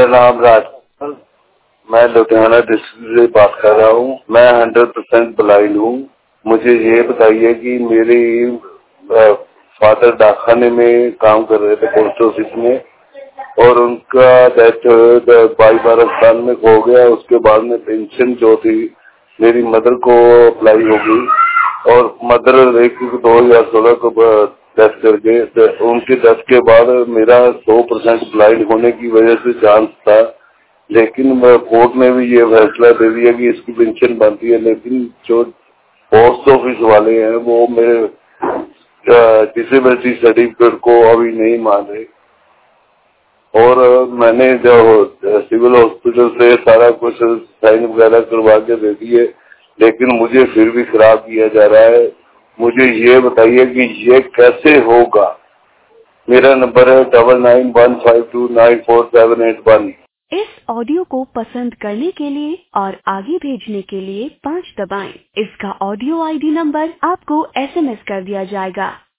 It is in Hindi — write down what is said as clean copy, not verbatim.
नाम राज, मैं लुधियाना डिस्ट्रिक्ट से बात कर रहा हूँ। मैं 100% ब्लाइंड हूँ। मुझे ये बताइए कि मेरे फादर डाकखाने में काम कर रहे थे, पोस्ट ऑफिस में, और उनका डेथ 22 साल में हो गया। उसके बाद में पेंशन जो थी मेरी मदर को अप्लाई हो गई, और मदर 2016 को डेथ कर गए। उनके डेथ के बाद मेरा 100% ब्लाइंड होने की वजह से चांस था, लेकिन कोर्ट ने भी ये फैसला दे दिया कि इसकी पेंशन बनती है। लेकिन जो पोस्ट ऑफिस वाले हैं वो मेरे डिसेबिलिटी सर्टिफिकेट को अभी नहीं मान रहे, और मैंने जो सिविल हॉस्पिटल से सारा कुछ साइन वगैरह करवा के दे दिए, लेकिन मुझे फिर भी खराब किया जा रहा है। मुझे ये बताइए कि ये कैसे होगा। मेरा नंबर है 9915294781। इस ऑडियो को पसंद करने के लिए और आगे भेजने के लिए 5 दबाएं। इसका ऑडियो ID नंबर आपको SMS कर दिया जाएगा।